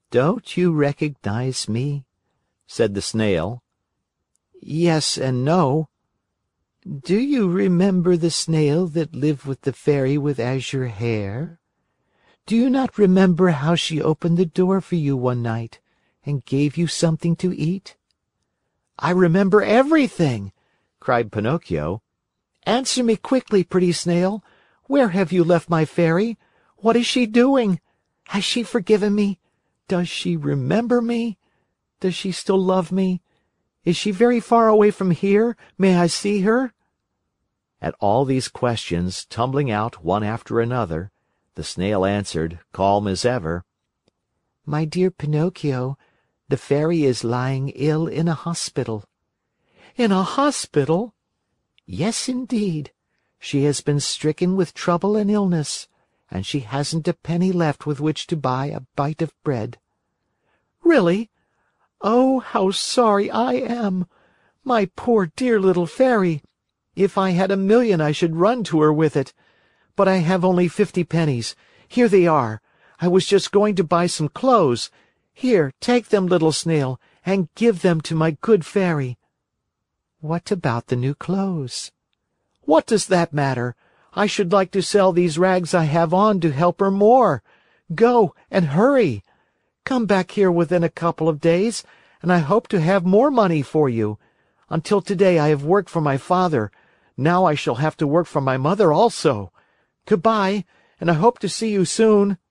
"Don't you recognize me?" said the Snail. "Yes and no." "Do you remember the snail that lived with the fairy with azure hair? Do you not remember how she opened the door for you one night and gave you something to eat?" "I remember everything!" cried Pinocchio. "Answer me quickly, pretty snail. Where have you left my fairy? What is she doing? Has she forgiven me? Does she remember me? Does she still love me? Is she very far away from here? May I see her?" At all these questions, tumbling out one after another, the Snail answered, calm as ever: "My dear Pinocchio, the fairy is lying ill in a hospital." "In a hospital?" "Yes, indeed. She has been stricken with trouble and illness, and she hasn't a penny left with which to buy a bite of bread." "Really? Oh, how sorry I am! My poor dear little fairy! If I had 1,000,000 I should run to her with it. But I have only 50 pennies. Here they are. I was just going to buy some clothes. Here, take them, little snail, and give them to my good fairy." "What about the new clothes?" "What does that matter? I should like to sell these rags I have on to help her more. Go, and hurry. Come back here within a couple of days, and I hope to have more money for you. Until today I have worked for my father. Now I shall have to work for my mother also. Goodbye, and I hope to see you soon."